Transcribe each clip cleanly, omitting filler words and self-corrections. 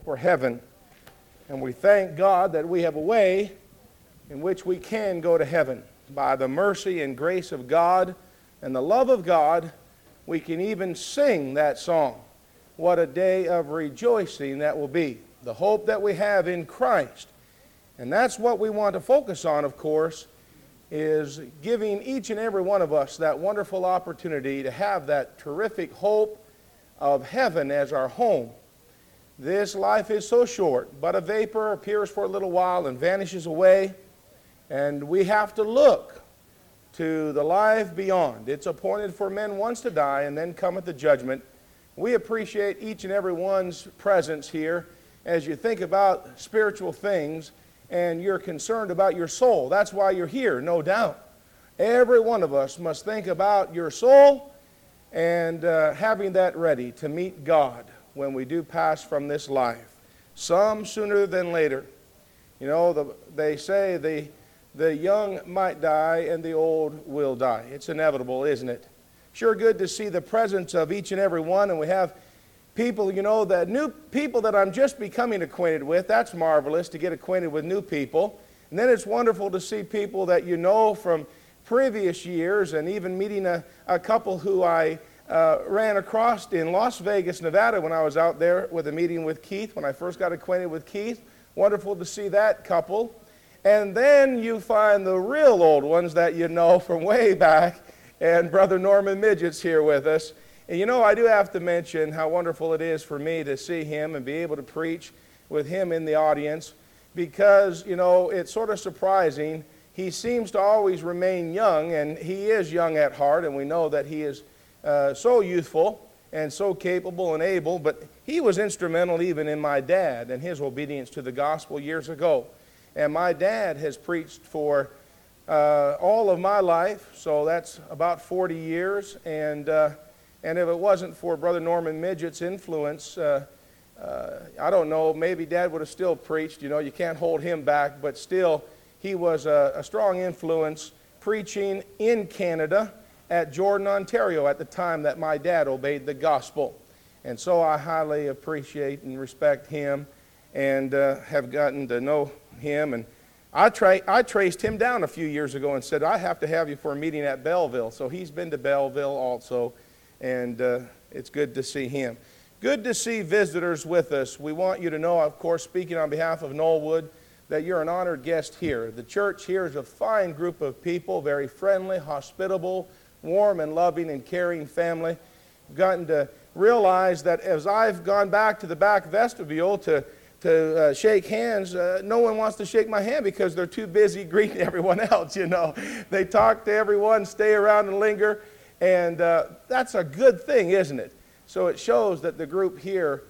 for heaven. And we thank God that we have a way in which we can go to heaven. By the mercy and grace of God and the love of God, we can even sing that song. What a day of rejoicing that will be. The hope that we have in Christ. And that's what we want to focus on, of course, is giving each and every one of us that wonderful opportunity to have that terrific hope of heaven as our home. This life is so short, but a vapor appears for a little while and vanishes away, and we have to look to the life beyond. It's appointed for men once to die, and then cometh the judgment. We appreciate each and every one's presence here as you think about spiritual things and you're concerned about your soul. That's why you're here, no doubt. Every one of us must think about your soul and having that ready to meet God when we do pass from this life. Some sooner than later. You know, they say the young might die and the old will die. It's inevitable, isn't it? Sure good to see the presence of each and every one, and we have people, you know, that new people that I'm just becoming acquainted with. That's marvelous to get acquainted with new people. And then it's wonderful to see people that you know from previous years, and even meeting a couple who I ran across in Las Vegas, Nevada when I was out there with a meeting with Keith, when I first got acquainted with Keith. Wonderful to see that couple. And then you find the real old ones that you know from way back, and Brother Norman Midget's here with us. And you know, I do have to mention how wonderful it is for me to see him and be able to preach with him in the audience, because, you know, it's sort of surprising. He seems to always remain young, and he is young at heart, and we know that he is so youthful and so capable and able, but he was instrumental even in my dad and his obedience to the gospel years ago. And my dad has preached for all of my life, so that's about 40 years, and if it wasn't for Brother Norman Midget's influence, I don't know, maybe Dad would have still preached. You know, you can't hold him back, but still, he was a strong influence preaching in Canada at Jordan, Ontario at the time that my dad obeyed the gospel. And so I highly appreciate and respect him, and have gotten to know him. And I traced him down a few years ago and said, I have to have you for a meeting at Belleville. So he's been to Belleville also, and it's good to see him. Good to see visitors with us. We want you to know, of course, speaking on behalf of Knollwood, that you're an honored guest here. The church here is a fine group of people, very friendly, hospitable, warm and loving and caring family. We've gotten to realize that as I've gone back to the back vestibule to shake hands, no one wants to shake my hand because they're too busy greeting everyone else, you know. They talk to everyone, stay around and linger, and that's a good thing, isn't it? So it shows that the group here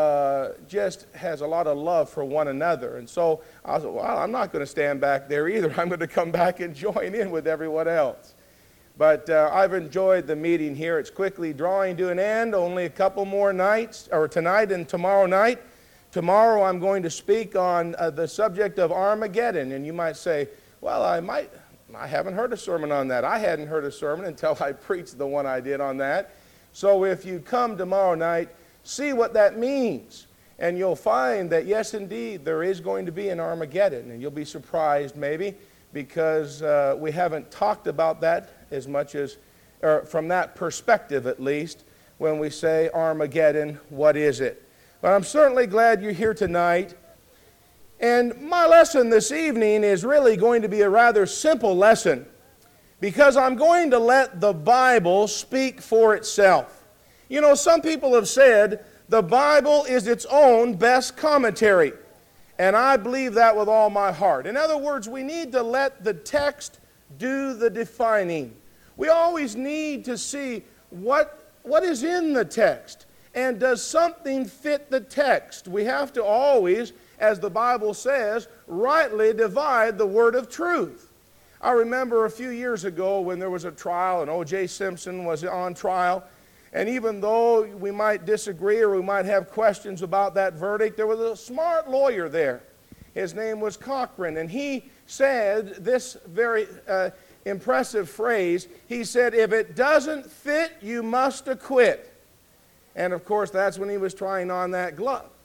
just has a lot of love for one another. And so I was, well, I'm not going to stand back there either. I'm going to come back and join in with everyone else. But I've enjoyed the meeting here. It's quickly drawing to an end. Only a couple more nights, or tonight and tomorrow night. Tomorrow I'm going to speak on the subject of Armageddon. And you might say, well, I haven't heard a sermon on that. I hadn't heard a sermon until I preached the one I did on that. So if you come tomorrow night, see what that means. And you'll find that, yes, indeed, there is going to be an Armageddon. And you'll be surprised, maybe, because we haven't talked about that as much as, or from that perspective at least, when we say Armageddon, what is it? But I'm certainly glad you're here tonight. And my lesson this evening is really going to be a rather simple lesson, because I'm going to let the Bible speak for itself. You know, some people have said the Bible is its own best commentary. And I believe that with all my heart. In other words, we need to let the text do the defining. We always need to see what is in the text. And does something fit the text? We have to always, as the Bible says, rightly divide the word of truth. I remember a few years ago when there was a trial and O.J. Simpson was on trial. And even though we might disagree or we might have questions about that verdict, there was a smart lawyer there. His name was Cochran, and he said this very impressive phrase. He said, if it doesn't fit, you must acquit. And of course, that's when he was trying on that glove.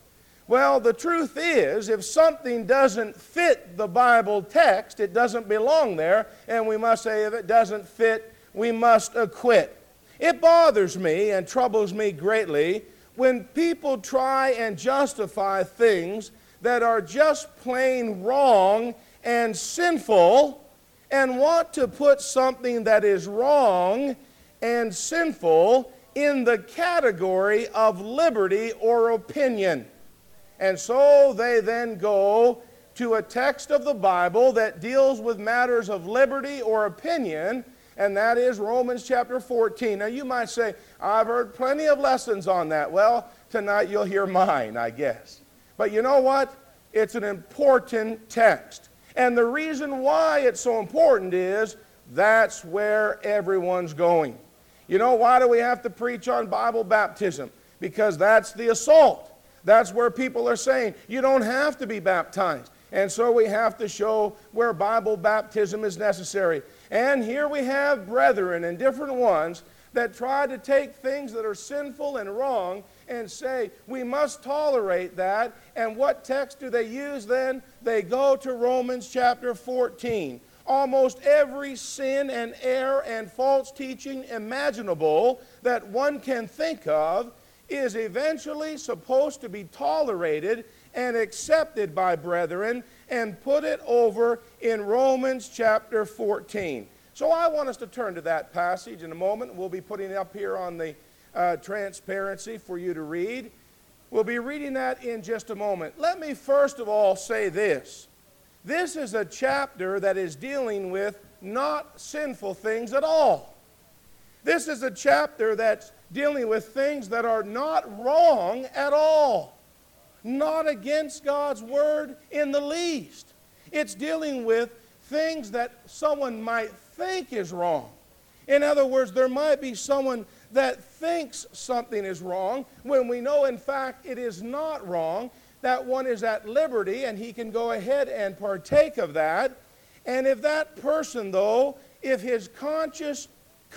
Well, the truth is, if something doesn't fit the Bible text, it doesn't belong there, and we must say if it doesn't fit, we must acquit. It bothers me and troubles me greatly when people try and justify things that are just plain wrong and sinful and want to put something that is wrong and sinful in the category of liberty or opinion. And so they then go to a text of the Bible that deals with matters of liberty or opinion, and that is Romans chapter 14. Now you might say, I've heard plenty of lessons on that. Well, tonight you'll hear mine, I guess. But you know what? It's an important text. And the reason why it's so important is that's where everyone's going. You know, why do we have to preach on Bible baptism? Because that's the assault. That's where people are saying, you don't have to be baptized. And so we have to show where Bible baptism is necessary. And here we have brethren and different ones that try to take things that are sinful and wrong and say, we must tolerate that. And what text do they use then? They go to Romans chapter 14. Almost every sin and error and false teaching imaginable that one can think of is eventually supposed to be tolerated and accepted by brethren and put it over in Romans chapter 14. So I want us to turn to that passage in a moment. We'll be putting it up here on the transparency for you to read. We'll be reading that in just a moment. Let me first of all say this. This is a chapter that is dealing with not sinful things at all. This is a chapter that's dealing with things that are not wrong at all. Not against God's word in the least. It's dealing with things that someone might think is wrong. In other words, there might be someone that thinks something is wrong when we know in fact it is not wrong. That one is at liberty and he can go ahead and partake of that. And if that person, though, if his conscience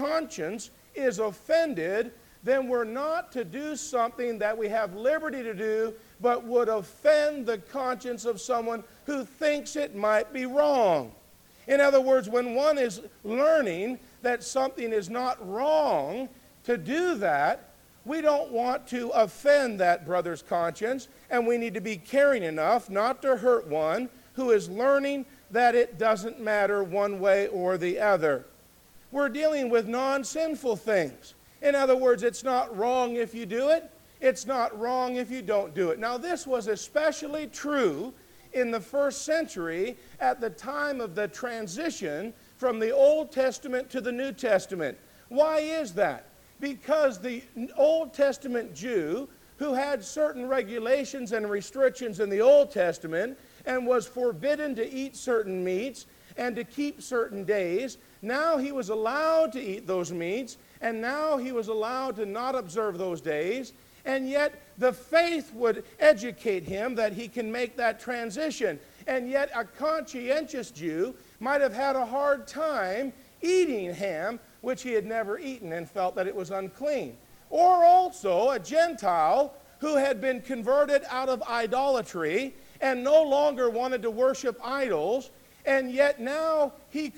is offended, then we're not to do something that we have liberty to do, but would offend the conscience of someone who thinks it might be wrong. In other words, when one is learning that something is not wrong to do that, we don't want to offend that brother's conscience, and we need to be caring enough not to hurt one who is learning that it doesn't matter one way or the other. We're dealing with non-sinful things. In other words, it's not wrong if you do it. It's not wrong if you don't do it. Now, this was especially true in the first century at the time of the transition from the Old Testament to the New Testament. Why is that? Because the Old Testament Jew, who had certain regulations and restrictions in the Old Testament and was forbidden to eat certain meats and to keep certain days, now he was allowed to eat those meats, and now he was allowed to not observe those days, and yet the faith would educate him that he can make that transition. And yet a conscientious Jew might have had a hard time eating ham, which he had never eaten and felt that it was unclean. Or also a Gentile who had been converted out of idolatry and no longer wanted to worship idols, and yet now he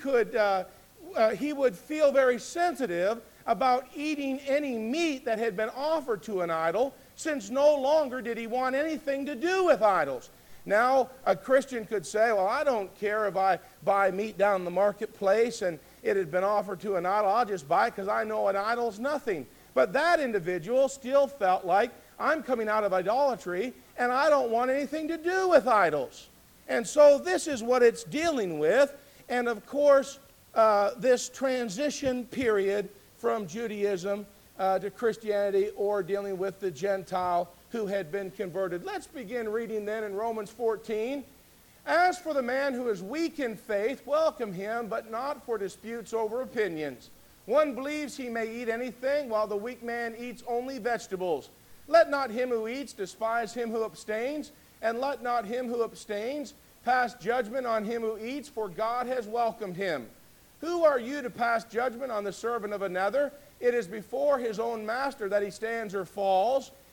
would feel very sensitive about eating any meat that had been offered to an idol, since no longer did he want anything to do with idols. Now, a Christian could say, well, I don't care if I buy meat down the marketplace and it had been offered to an idol. I'll just buy it because I know an idol's nothing. But that individual still felt like, I'm coming out of idolatry and I don't want anything to do with idols. And so this is what it's dealing with. And of course, this transition period from Judaism to Christianity, or dealing with the Gentile who had been converted. Let's begin reading then in Romans 14. As for the man who is weak in faith, welcome him, but not for disputes over opinions. One believes he may eat anything, while the weak man eats only vegetables. Let not him who eats despise him who abstains, and let not him who abstains pass judgment on him who eats, for God has welcomed him. Who are you to pass judgment on the servant of another? It is before his own master that he stands or falls,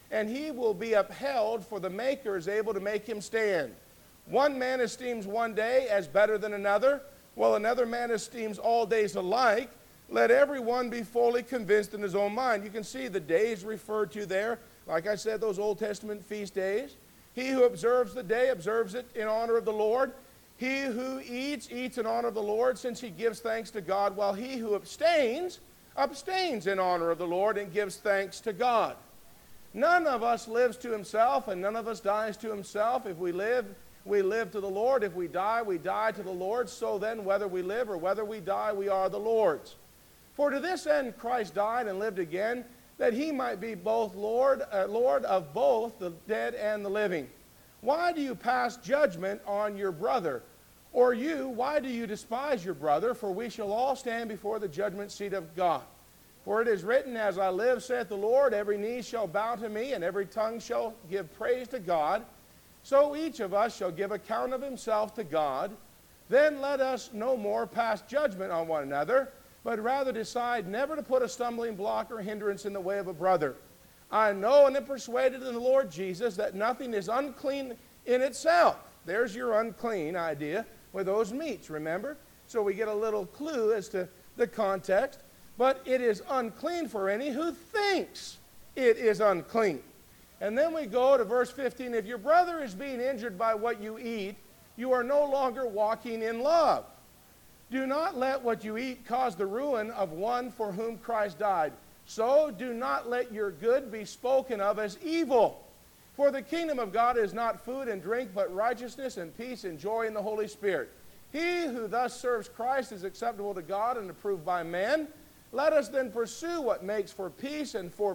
and he will be upheld, for the Maker is able to make him stand. One man esteems one day as better than another, while another man esteems all days alike. Let everyone be fully convinced in his own mind. You can see the days referred to there. Like I said, those Old Testament feast days. He who observes the day observes it in honor of the Lord. He who eats, eats in honor of the Lord, since he gives thanks to God, while he who abstains, abstains in honor of the Lord and gives thanks to God. None of us lives to himself, and none of us dies to himself. If we live, we live to the Lord. If we die to the Lord. So then, whether we live or whether we die, we are the Lord's. For to this end Christ died and lived again, that he might be both Lord of both the dead and the living. Why do you pass judgment on your brother? Or you, why do you despise your brother? For we shall all stand before the judgment seat of God. For it is written, as I live, saith the Lord, every knee shall bow to me, and every tongue shall give praise to God. So each of us shall give account of himself to God. Then let us no more pass judgment on one another, but rather decide never to put a stumbling block or hindrance in the way of a brother. I know and am persuaded in the Lord Jesus that nothing is unclean in itself. There's your unclean idea with those meats, remember? So we get a little clue as to the context. But it is unclean for any who thinks it is unclean. And then we go to verse 15. If your brother is being injured by what you eat, you are no longer walking in love. Do not let what you eat cause the ruin of one for whom Christ died. So do not let your good be spoken of as evil. For the kingdom of God is not food and drink, but righteousness and peace and joy in the Holy Spirit. He who thus serves Christ is acceptable to God and approved by men. Let us then pursue what makes for peace and for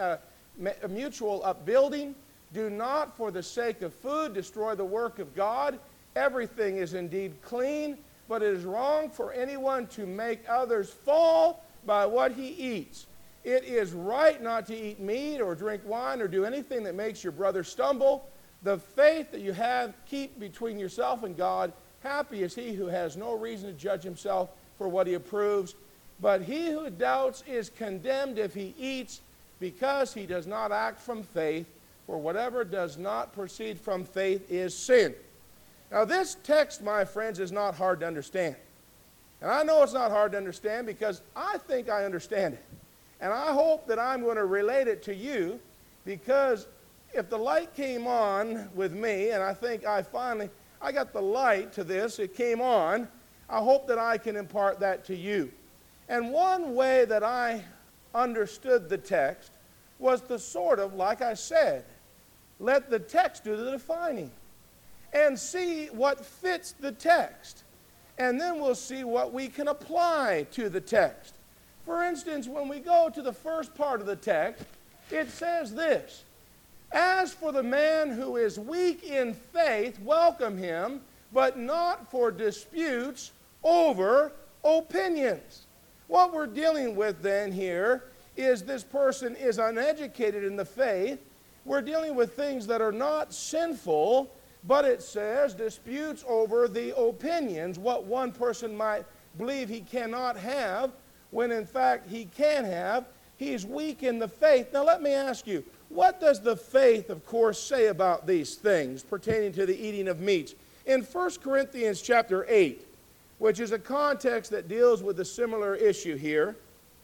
mutual upbuilding. Do not, for the sake of food, destroy the work of God. Everything is indeed clean, but it is wrong for anyone to make others fall by what he eats. It is right not to eat meat or drink wine or do anything that makes your brother stumble. The faith that you have, keep between yourself and God. Happy is he who has no reason to judge himself for what he approves. But he who doubts is condemned if he eats, because he does not act from faith. For whatever does not proceed from faith is sin. Now this text, my friends, is not hard to understand. And I know it's not hard to understand because I think I understand it. And I hope that I'm going to relate it to you, because if the light came on with me, and I think I got the light to this, it came on, I hope that I can impart that to you. And one way that I understood the text was to sort of, like I said, let the text do the defining and see what fits the text. And then we'll see what we can apply to the text. For instance, when we go to the first part of the text, it says this: as for the man who is weak in faith, welcome him, but not for disputes over opinions. What we're dealing with then here is this person is uneducated in the faith. We're dealing with things that are not sinful, but it says disputes over the opinions, what one person might believe he cannot have, when in fact he can have. He's weak in the faith. Now let me ask you, what does the faith, of course, say about these things pertaining to the eating of meats? In 1 Corinthians chapter 8, which is a context that deals with a similar issue here,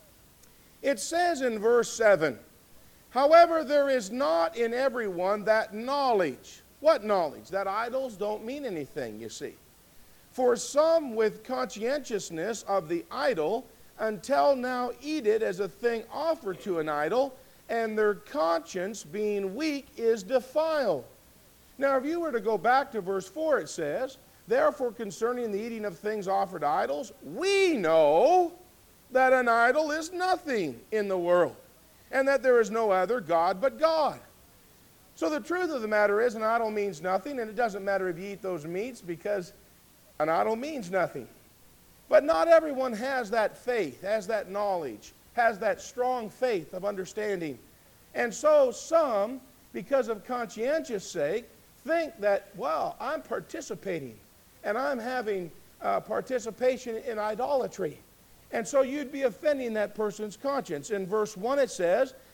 it says in verse 7, however, there is not in everyone that knowledge. What knowledge? That idols don't mean anything, you see. For some with conscientiousness of the idol until now eat it as a thing offered to an idol, and their conscience being weak is defiled. Now if you were to go back to verse 4, it says, therefore concerning the eating of things offered to idols, we know that an idol is nothing in the world, and that there is no other God but God. So the truth of the matter is, an idol means nothing, and it doesn't matter if you eat those meats, because an idol means nothing. But not everyone has that faith, has that knowledge, has that strong faith of understanding. And so some, because of conscientious sake, think that, well, I'm participating, and I'm having participation in idolatry. And so you'd be offending that person's conscience. In verse 1 it says,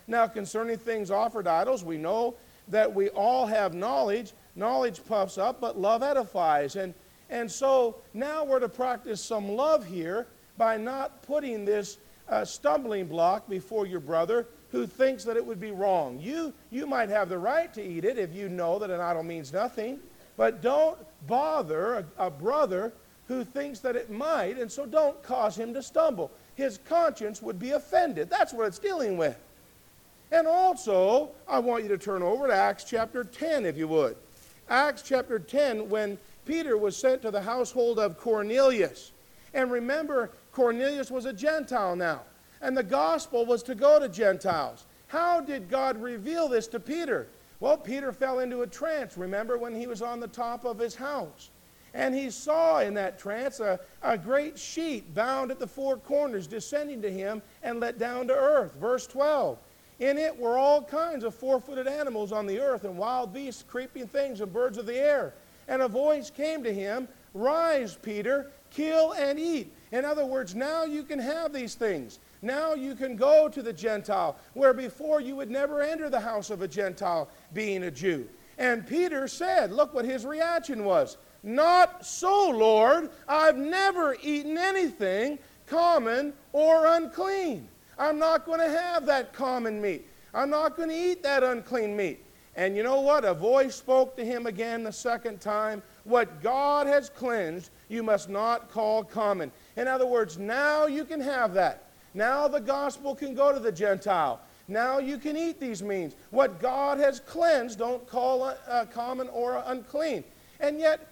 Now, concerning things offered idols, we know that we all have knowledge. Knowledge puffs up, but love edifies. And so now we're to practice some love here by not putting this stumbling block before your brother who thinks that it would be wrong. You might have the right to eat it if you know that an idol means nothing, but don't bother a brother who thinks that it might, and so don't cause him to stumble. His conscience would be offended. That's what it's dealing with. And also, I want you to turn over to Acts chapter 10, if you would. Acts chapter 10, when Peter was sent to the household of Cornelius. And remember, Cornelius was a Gentile now, and the gospel was to go to Gentiles. How did God reveal this to Peter? Well, Peter fell into a trance, remember, when he was on the top of his house. And he saw in that trance a great sheet bound at the four corners descending to him and let down to earth. Verse 12. In it were all kinds of four-footed animals on the earth, and wild beasts, creeping things, and birds of the air. And a voice came to him, Rise, Peter, kill and eat. In other words, now you can have these things. Now you can go to the Gentile, where before you would never enter the house of a Gentile, being a Jew. And Peter said, look what his reaction was. Not so, Lord. I've never eaten anything common or unclean. I'm not going to have that common meat. I'm not going to eat that unclean meat. And you know what? A voice spoke to him again the second time. What God has cleansed, you must not call common. In other words, now you can have that. Now the gospel can go to the Gentile. Now you can eat these meats. What God has cleansed, don't call common or unclean. And yet,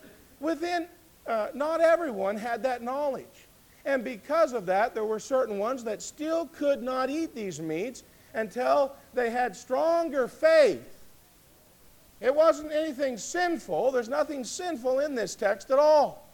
not everyone had that knowledge. And because of that, there were certain ones that still could not eat these meats until they had stronger faith. It wasn't anything sinful. There's nothing sinful in this text at all.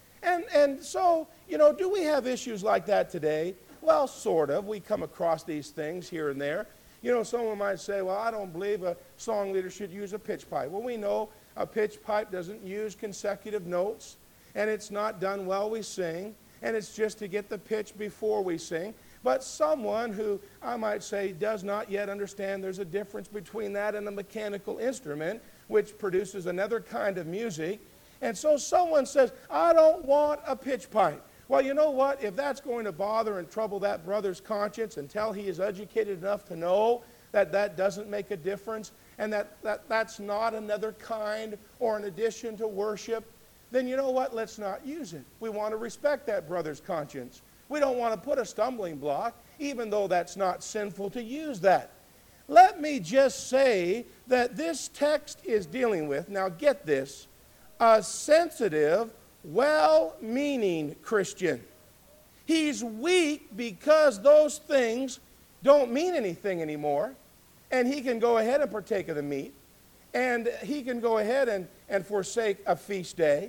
And so, do we have issues like that today? Well, sort of. We come across these things here and there. Someone might say, well, I don't believe a song leader should use a pitch pipe. Well, we know a pitch pipe doesn't use consecutive notes, and it's not done while we sing, and it's just to get the pitch before we sing. But someone who, I might say, does not yet understand there's a difference between that and a mechanical instrument, which produces another kind of music. And so someone says, I don't want a pitch pipe. Well, you know what? If that's going to bother and trouble that brother's conscience until he is educated enough to know that that doesn't make a difference and that's not another kind or an addition to worship, then you know what? Let's not use it. We want to respect that brother's conscience. We don't want to put a stumbling block, even though that's not sinful to use that. Let me just say that this text is dealing with, now get this, a sensitive, well-meaning Christian. He's weak because those things don't mean anything anymore, and he can go ahead and partake of the meat, and he can go ahead and forsake a feast day.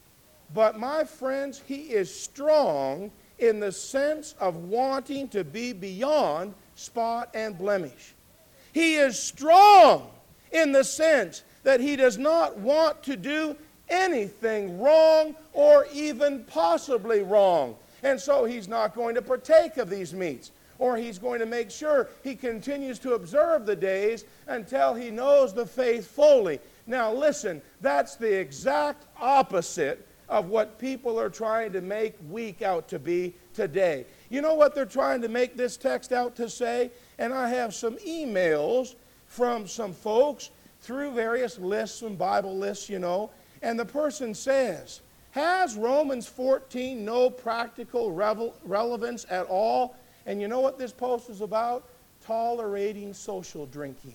But my friends, he is strong in the sense of wanting to be beyond spot and blemish. He is strong in the sense that he does not want to do anything wrong or even possibly wrong. And so he's not going to partake of these meats, or he's going to make sure he continues to observe the days until he knows the faith fully. Now listen, that's the exact opposite of what people are trying to make weak out to be today. You know what they're trying to make this text out to say? And I have some emails from some folks through various lists and Bible lists, and the person says, has Romans 14 no practical relevance at all? And you know what this post is about? Tolerating social drinking.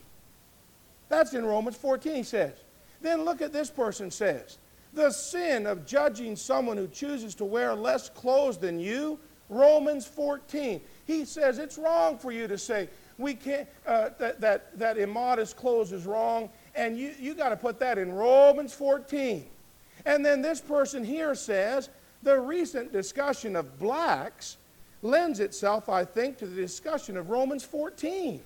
That's in Romans 14, he says. Then look at this person says, the sin of judging someone who chooses to wear less clothes than you, Romans 14. He says it's wrong for you to say we can't that immodest clothes is wrong, and you got to put that in Romans 14. And then this person here says the recent discussion of blacks lends itself, I think, to the discussion of Romans 14.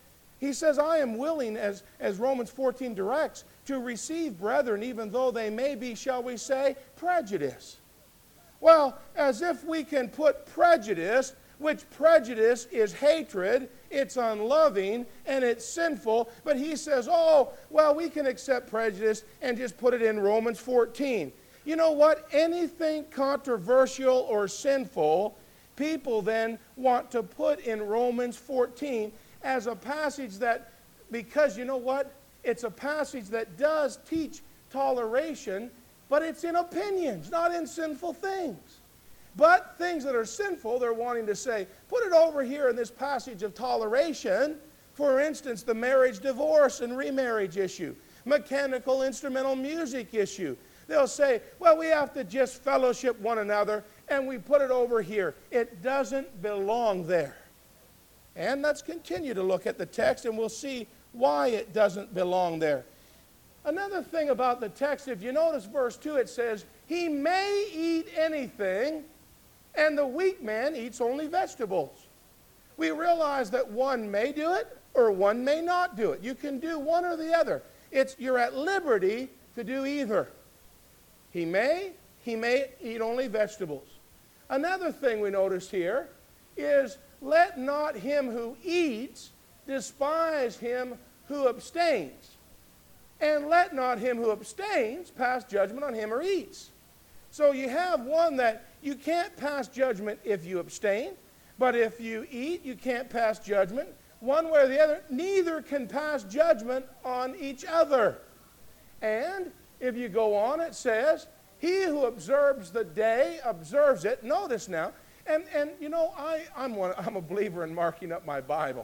He says, I am willing, as Romans 14 directs, to receive brethren, even though they may be, shall we say, prejudiced. Well, as if we can put prejudice which prejudice is hatred, it's unloving, and it's sinful. But he says, oh, well, we can accept prejudice and just put it in Romans 14. You know what? Anything controversial or sinful, people then want to put in Romans 14 as a passage that, because you know what? It's a passage that does teach toleration, but it's in opinions, not in sinful things. But things that are sinful, they're wanting to say, put it over here in this passage of toleration. For instance, the marriage, divorce, and remarriage issue, mechanical instrumental music issue. They'll say, well, we have to just fellowship one another, and we put it over here. It doesn't belong there. And let's continue to look at the text, and we'll see why it doesn't belong there. Another thing about the text, if you notice verse 2, it says, he may eat anything, and the weak man eats only vegetables. We realize that one may do it, or one may not do it. You can do one or the other. You're at liberty to do either. He may eat only vegetables. Another thing we notice here is, let not him who eats despise him who abstains. And let not him who abstains pass judgment on him who eats. So you have one that you can't pass judgment if you abstain, but if you eat, you can't pass judgment. One way or the other, neither can pass judgment on each other. And if you go on, it says, he who observes the day observes it. Notice now, and you know, I'm a believer in marking up my Bible.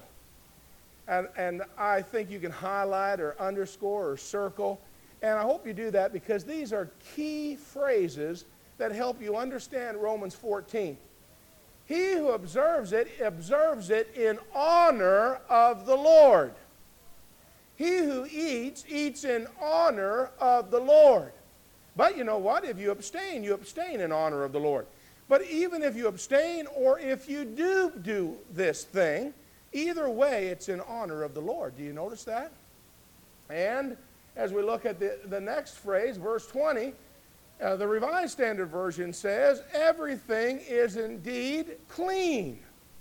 And I think you can highlight or underscore or circle. And I hope you do that because these are key phrases that help you understand Romans 14. He who observes it in honor of the Lord. He who eats in honor of the Lord. But you know what? If you abstain in honor of the Lord. But even if you abstain or if you do this thing, either way, it's in honor of the Lord. Do you notice that? And as we look at the next phrase, verse 20, the Revised Standard Version says, everything is indeed clean.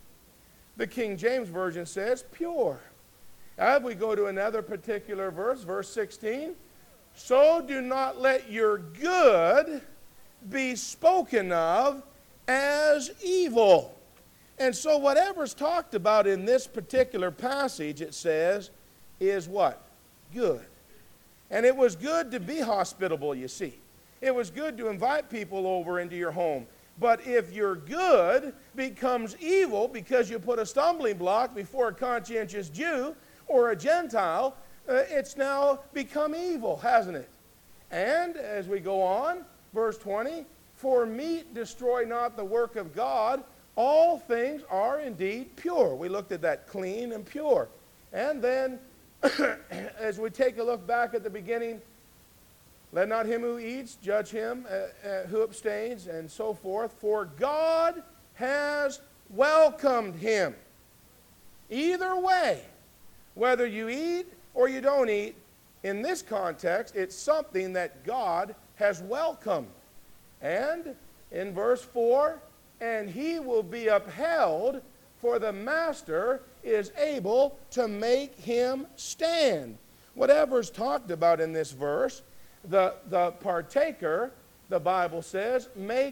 The King James Version says, pure. If we go to another particular verse, verse 16, so do not let your good be spoken of as evil. And so whatever's talked about in this particular passage, it says, is what? Good. And it was good to be hospitable, you see. It was good to invite people over into your home. But if your good becomes evil because you put a stumbling block before a conscientious Jew or a Gentile, it's now become evil, hasn't it? And as we go on, verse 20, for meat destroy not the work of God, all things are indeed pure. We looked at that, clean and pure. And then, as we take a look back at the beginning, let not him who eats judge him who abstains, and so forth. For God has welcomed him. Either way, whether you eat or you don't eat, in this context, it's something that God has welcomed. And in verse 4, and he will be upheld, for the master is able to make him stand. Whatever's talked about in this verse, the partaker, the Bible says,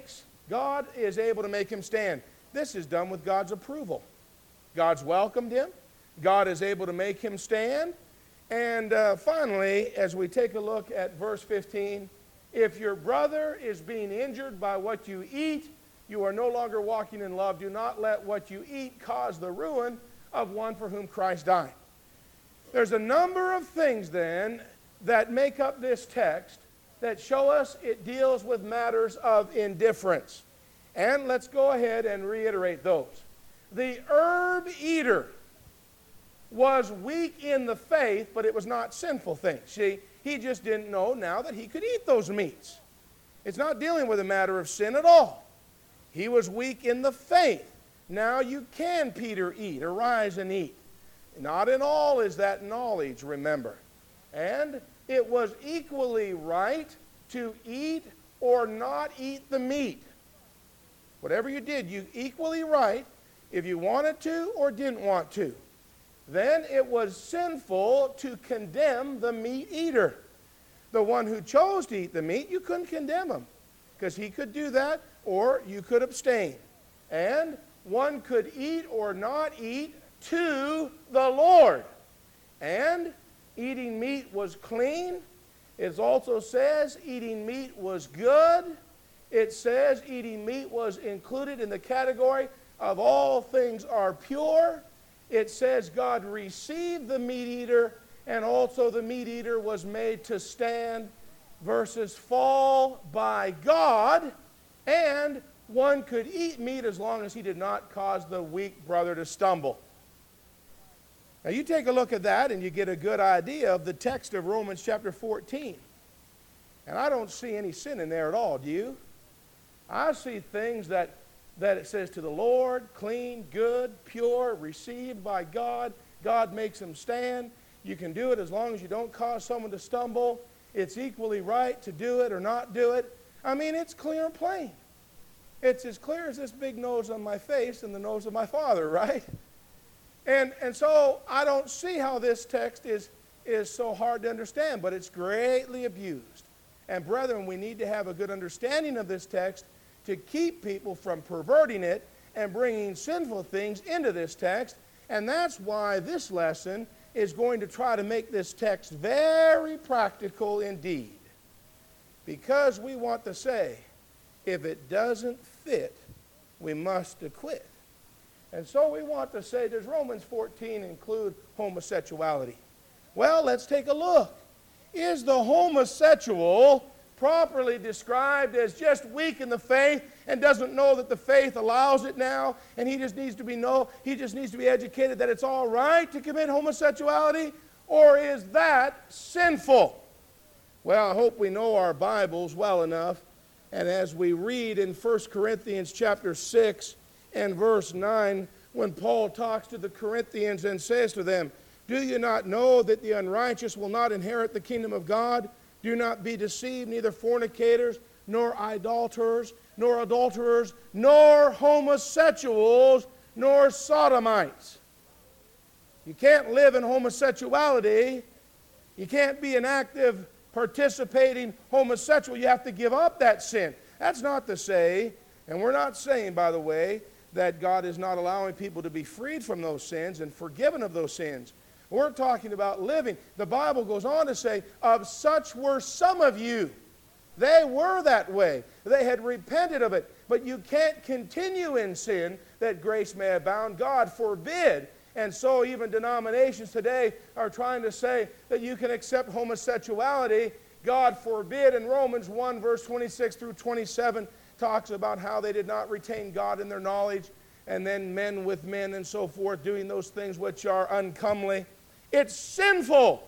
God is able to make him stand. This is done with God's approval. God's welcomed him. God is able to make him stand. And finally, as we take a look at verse 15, if your brother is being injured by what you eat, you are no longer walking in love. Do not let what you eat cause the ruin of one for whom Christ died. There's a number of things then that make up this text that show us it deals with matters of indifference. And let's go ahead and reiterate those. The herb eater was weak in the faith, but it was not sinful things. See, he just didn't know now that he could eat those meats. It's not dealing with a matter of sin at all. He was weak in the faith. Now you can, Peter, eat. Arise and eat. Not in all is that knowledge, remember. And it was equally right to eat or not eat the meat. Whatever you did, you equally right if you wanted to or didn't want to. Then it was sinful to condemn the meat eater. The one who chose to eat the meat, you couldn't condemn him, because he could do that, or you could abstain. And one could eat or not eat to the Lord. And eating meat was clean. It also says eating meat was good. It says eating meat was included in the category of all things are pure. It says God received the meat eater, and also the meat eater was made to stand versus fall by God. And one could eat meat as long as he did not cause the weak brother to stumble. Now you take a look at that and you get a good idea of the text of Romans chapter 14. And I don't see any sin in there at all, do you? I see things that it says to the Lord, clean, good, pure, received by God. God makes them stand. You can do it as long as you don't cause someone to stumble. It's equally right to do it or not do it. I mean, it's clear and plain. It's as clear as this big nose on my face and the nose of my Father, right? And so I don't see how this text is so hard to understand, but it's greatly abused. And brethren, we need to have a good understanding of this text to keep people from perverting it and bringing sinful things into this text. And that's why this lesson is going to try to make this text very practical indeed. Because we want to say, if it doesn't fit, we must acquit. And so we want to say, does Romans 14 include homosexuality? Well, let's take a look. Is the homosexual properly described as just weak in the faith and doesn't know that the faith allows it now, and he just needs to be educated that it's all right to commit homosexuality? Or is that sinful? Well, I hope we know our Bibles well enough. And as we read in 1 Corinthians chapter 6 and verse 9, when Paul talks to the Corinthians and says to them, do you not know that the unrighteous will not inherit the kingdom of God? Do not be deceived, neither fornicators, nor idolaters, nor adulterers, nor homosexuals, nor sodomites. You can't live in homosexuality. You can't be an active participating homosexual. You have to give up that sin. That's not to say, and we're not saying, by the way, that God is not allowing people to be freed from those sins and forgiven of those sins. We're talking about living. The Bible goes on to say, of such were some of you. They were that way. They had repented of it. But you can't continue in sin that grace may abound. God forbid. And so even denominations today are trying to say that you can accept homosexuality. God forbid. In Romans 1 verse 26 through 27 talks about how they did not retain God in their knowledge, and then men with men and so forth doing those things which are uncomely. It's sinful.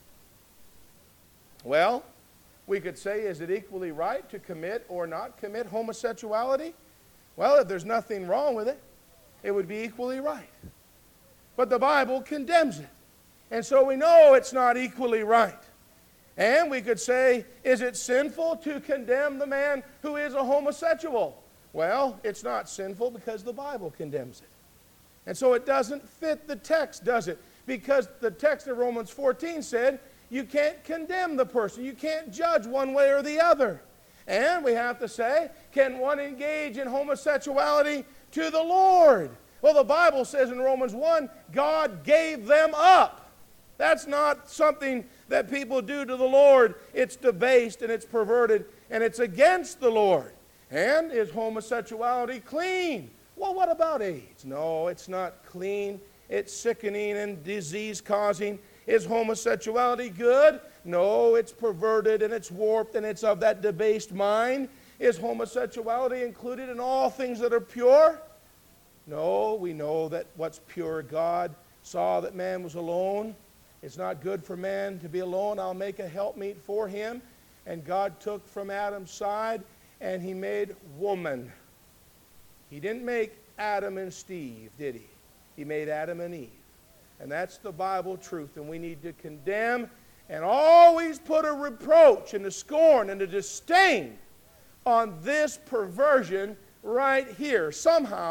Well, we could say, is it equally right to commit or not commit homosexuality? Well, if there's nothing wrong with it, it would be equally right. But the Bible condemns it. And so we know it's not equally right. And we could say, is it sinful to condemn the man who is a homosexual? Well, it's not sinful because the Bible condemns it. And so it doesn't fit the text, does it? Because the text of Romans 14 said, you can't condemn the person. You can't judge one way or the other. And we have to say, can one engage in homosexuality to the Lord? Well, the Bible says in Romans 1, God gave them up. That's not something that people do to the Lord. It's debased and it's perverted and it's against the Lord. And is homosexuality clean? Well, what about AIDS? No, it's not clean. It's sickening and disease-causing. Is homosexuality good? No, it's perverted and it's warped and it's of that debased mind. Is homosexuality included in all things that are pure? No, we know that what's pure, God saw that man was alone. It's not good for man to be alone. I'll make a helpmeet for him. And God took from Adam's side and he made woman. He didn't make Adam and Steve, did he? He made Adam and Eve. And that's the Bible truth. And we need to condemn and always put a reproach and a scorn and a disdain on this perversion right here. Somehow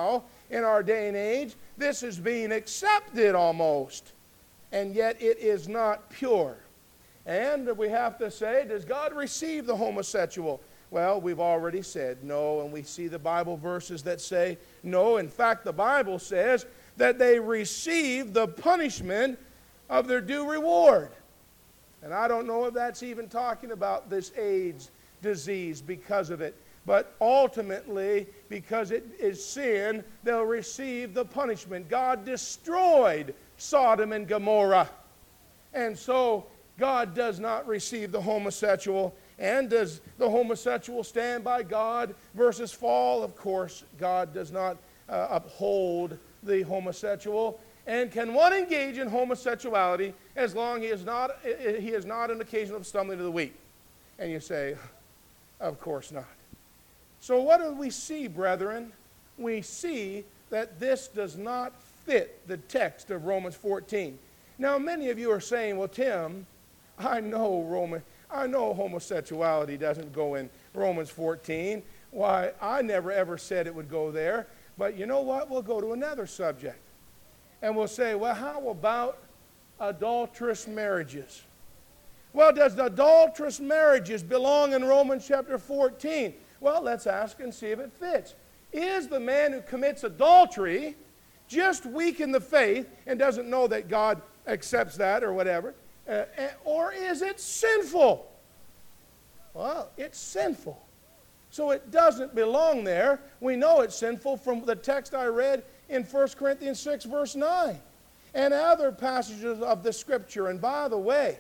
in our day and age. This is being accepted almost, and yet it is not pure. And we have to say, does God receive the homosexual? Well, we've already said no, and we see the Bible verses that say no. In fact, the Bible says that they receive the punishment of their due reward. And I don't know if that's even talking about this AIDS disease because of it. But ultimately, because it is sin, they'll receive the punishment. God destroyed Sodom and Gomorrah. And so God does not receive the homosexual. And does the homosexual stand by God versus fall? Of course, God does not uphold the homosexual. And can one engage in homosexuality as long as he is not an occasion of stumbling to the weak? And you say, of course not. So what do we see, brethren? We see that this does not fit the text of Romans 14. Now, many of you are saying, well, Tim, I know homosexuality doesn't go in Romans 14. Why, I never ever said it would go there. But you know what? We'll go to another subject. And we'll say, well, how about adulterous marriages? Well, does the adulterous marriages belong in Romans chapter 14? Well, let's ask and see if it fits. Is the man who commits adultery just weak in the faith and doesn't know that God accepts that or whatever? Or is it sinful? Well, it's sinful. So it doesn't belong there. We know it's sinful from the text I read in 1 Corinthians 6, verse 9, and other passages of the Scripture. And by the way,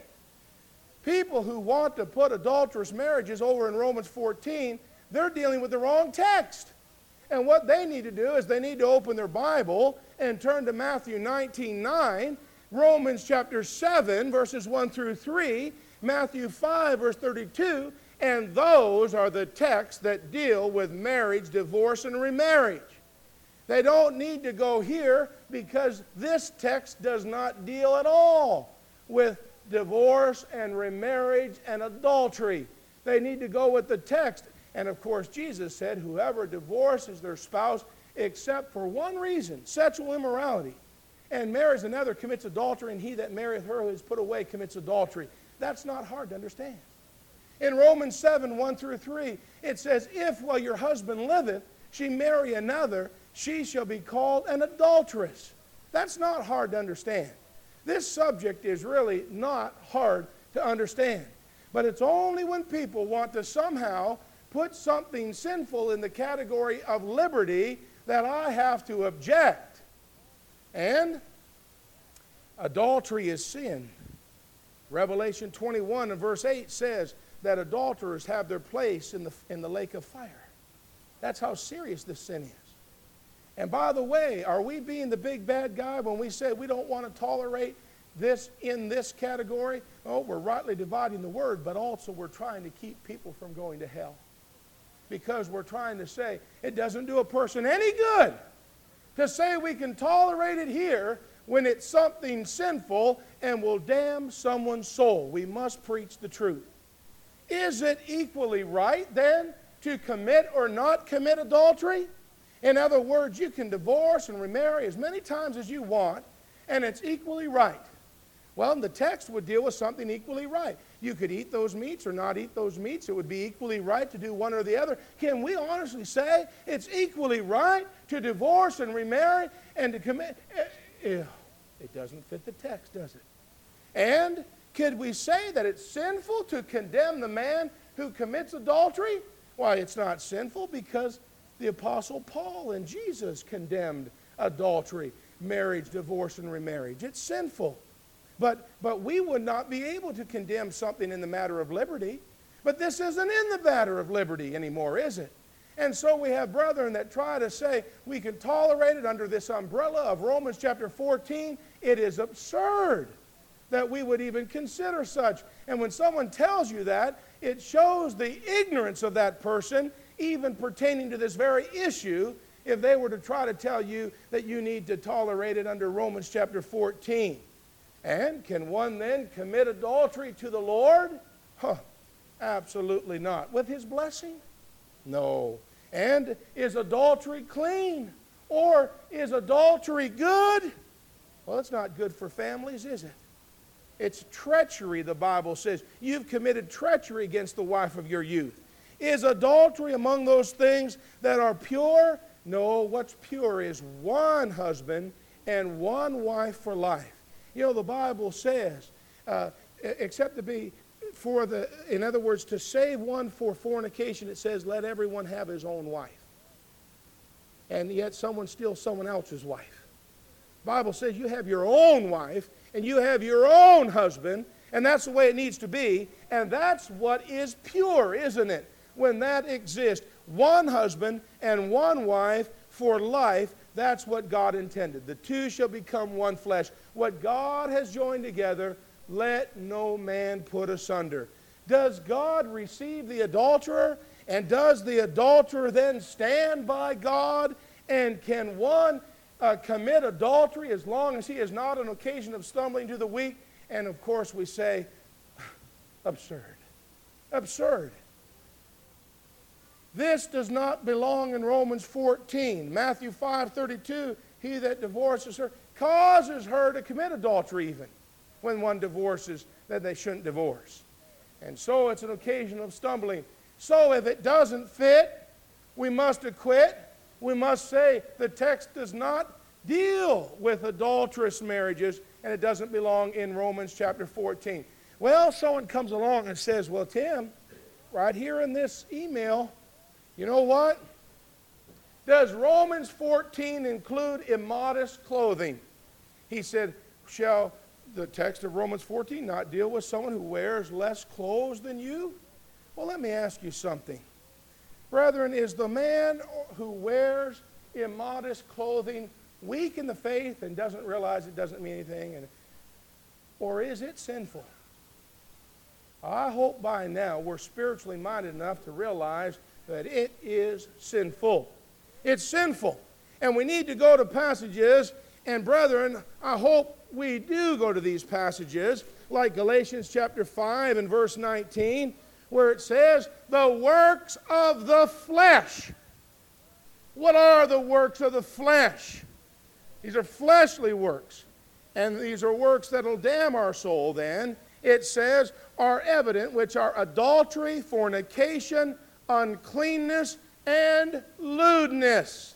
people who want to put adulterous marriages over in Romans 14, they're dealing with the wrong text. And what they need to do is they need to open their Bible and turn to Matthew 19:9, Romans chapter 7, verses 1 through 3, Matthew 5, verse 32, and those are the texts that deal with marriage, divorce, and remarriage. They don't need to go here because this text does not deal at all with divorce and remarriage and adultery. They need to go with the text. And of course, Jesus said, whoever divorces their spouse except for one reason, sexual immorality, and marries another commits adultery, and he that marrieth her who is put away commits adultery. That's not hard to understand. In Romans 7, 1 through 3, it says, if while your husband liveth, she marry another, she shall be called an adulteress. That's not hard to understand. This subject is really not hard to understand. But it's only when people want to somehow put something sinful in the category of liberty that I have to object. And adultery is sin. Revelation 21 and verse 8 says that adulterers have their place in the lake of fire. That's how serious this sin is. And by the way, are we being the big bad guy when we say we don't want to tolerate this in this category? Oh, we're rightly dividing the word, but also we're trying to keep people from going to hell. Because we're trying to say it doesn't do a person any good to say we can tolerate it here when it's something sinful and will damn someone's soul. We must preach the truth. Is it equally right then to commit or not commit adultery? In other words, you can divorce and remarry as many times as you want, and it's equally right. Well, the text would deal with something equally right. You could eat those meats or not eat those meats. It would be equally right to do one or the other. Can we honestly say it's equally right to divorce and remarry and to commit? It doesn't fit the text, does it? And could we say that it's sinful to condemn the man who commits adultery? Why, it's not sinful because the Apostle Paul and Jesus condemned adultery, marriage, divorce, and remarriage. It's sinful. But we would not be able to condemn something in the matter of liberty. But this isn't in the matter of liberty anymore, is it? And so we have brethren that try to say we can tolerate it under this umbrella of Romans chapter 14. It is absurd that we would even consider such. And when someone tells you that, it shows the ignorance of that person, even pertaining to this very issue, if they were to try to tell you that you need to tolerate it under Romans chapter 14. And can one then commit adultery to the Lord? Absolutely not. With his blessing? No. And is adultery clean? Or is adultery good? Well, it's not good for families, is it? It's treachery, the Bible says. You've committed treachery against the wife of your youth. Is adultery among those things that are pure? No, what's pure is one husband and one wife for life. You know, the Bible says, except to be for the, in other words, to save one for fornication, it says, let everyone have his own wife. And yet someone steals someone else's wife. The Bible says you have your own wife and you have your own husband, and that's the way it needs to be, and that's what is pure, isn't it? When that exists, one husband and one wife for life, that's what God intended. The two shall become one flesh. What God has joined together, let no man put asunder. Does God receive the adulterer? And does the adulterer then stand by God? And can one commit adultery as long as he is not an occasion of stumbling to the weak? And of course we say, absurd. Absurd. This does not belong in Romans 14. Matthew 5:32, he that divorces her causes her to commit adultery even when one divorces that they shouldn't divorce. And so it's an occasion of stumbling. So if it doesn't fit, we must acquit. We must say the text does not deal with adulterous marriages, and it doesn't belong in Romans chapter 14. Well, someone comes along and says, well, Tim, right here in this email, you know what? Does Romans 14 include immodest clothing? He said, shall the text of Romans 14 not deal with someone who wears less clothes than you? Well, let me ask you something. Brethren, is the man who wears immodest clothing weak in the faith and doesn't realize it doesn't mean anything? Or is it sinful? I hope by now we're spiritually minded enough to realize that it is sinful. It's sinful. And we need to go to passages, and brethren, I hope we do go to these passages, like Galatians chapter 5 and verse 19, where it says, the works of the flesh. What are the works of the flesh? These are fleshly works. And these are works that will damn our soul then. It says, are evident, which are adultery, fornication, uncleanness, and lewdness.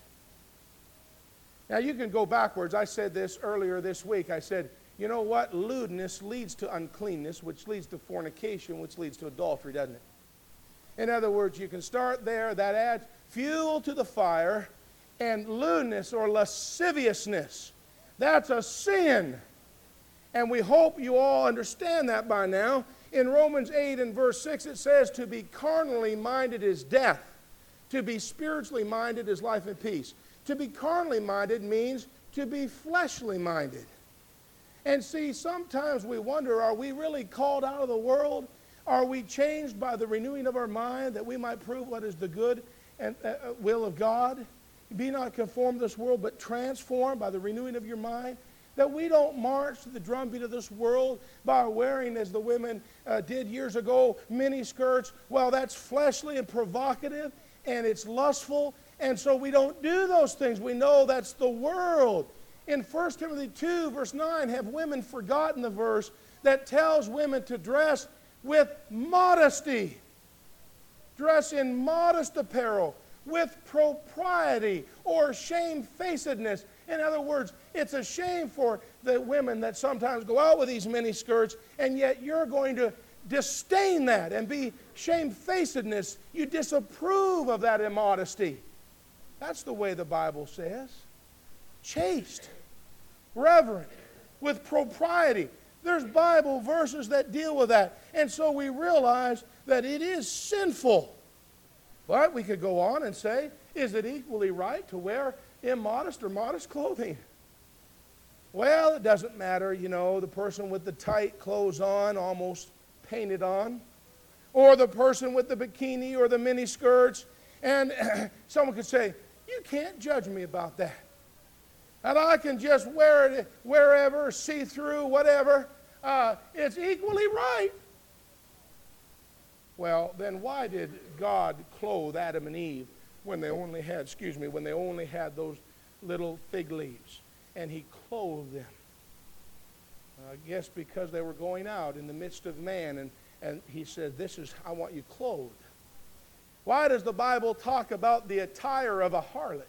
Now you can go backwards. I said this earlier this week. I said, you know what? Lewdness leads to uncleanness, which leads to fornication, which leads to adultery, doesn't it? In other words, you can start there. That adds fuel to the fire. And lewdness or lasciviousness, that's a sin. And we hope you all understand that by now. In Romans 8 and verse 6 it says, to be carnally minded is death. To be spiritually minded is life and peace. To be carnally minded means to be fleshly minded. And see, sometimes we wonder, are we really called out of the world? Are we changed by the renewing of our mind that we might prove what is the good and will of God? Be not conformed to this world, but transformed by the renewing of your mind. That we don't march to the drumbeat of this world by wearing, as the women did years ago, mini skirts. Well, that's fleshly and provocative, and it's lustful, and so we don't do those things. We know that's the world. In 1 Timothy 2, verse 9, have women forgotten the verse that tells women to dress with modesty? Dress in modest apparel, with propriety or shamefacedness. In other words, it's a shame for the women that sometimes go out with these mini skirts, and yet you're going to disdain that and be shamefacedness. You disapprove of that immodesty. That's the way the Bible says. Chaste, reverent, with propriety. There's Bible verses that deal with that. And so we realize that it is sinful. But we could go on and say, is it equally right to wear immodest or modest clothing? Well, it doesn't matter, you know, the person with the tight clothes on, almost painted on, or the person with the bikini or the mini skirts. And someone could say, you can't judge me about that. And I can just wear it wherever, see through, whatever. It's equally right. Well, then why did God clothe Adam and Eve when they only had, those little fig leaves, and he clothed them. I guess because they were going out in the midst of man, and he said, I want you clothed. Why does the Bible talk about the attire of a harlot?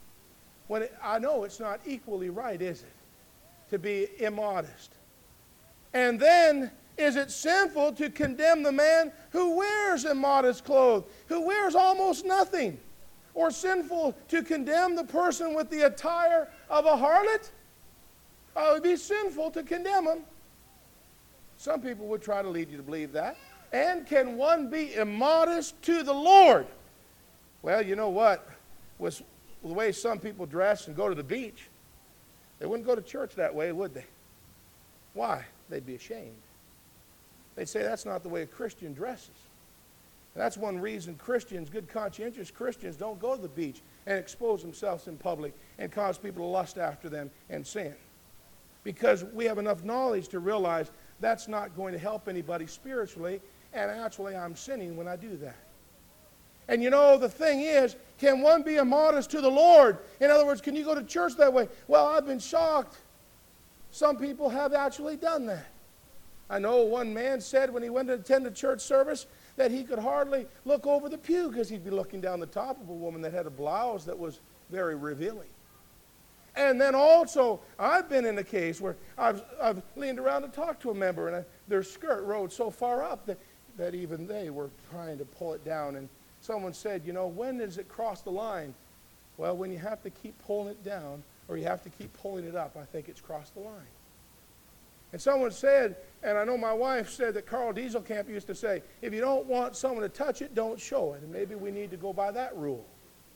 I know it's not equally right, is it? To be immodest. And then, is it sinful to condemn the man who wears immodest clothes, who wears almost nothing? Or sinful to condemn the person with the attire of a harlot? It would be sinful to condemn him. Some people would try to lead you to believe that. And can one be immodest to the Lord? Well, you know what? With the way some people dress and go to the beach, they wouldn't go to church that way, would they? Why? They'd be ashamed. They'd say that's not the way a Christian dresses. And that's one reason Christians, good conscientious Christians, don't go to the beach and expose themselves in public and cause people to lust after them and sin. Because we have enough knowledge to realize that's not going to help anybody spiritually, and actually I'm sinning when I do that. And you know, the thing is, can one be immodest to the Lord? In other words, can you go to church that way? Well, I've been shocked. Some people have actually done that. I know one man said when he went to attend a church service that he could hardly look over the pew because he'd be looking down the top of a woman that had a blouse that was very revealing. And then also, I've been in a case where I've leaned around to talk to a member, and their skirt rode so far up that even they were trying to pull it down. And someone said, you know, when does it cross the line? Well, when you have to keep pulling it down, or you have to keep pulling it up, I think it's crossed the line. And someone said, and I know my wife said that Carl Dieselkamp used to say, if you don't want someone to touch it, don't show it. And maybe we need to go by that rule.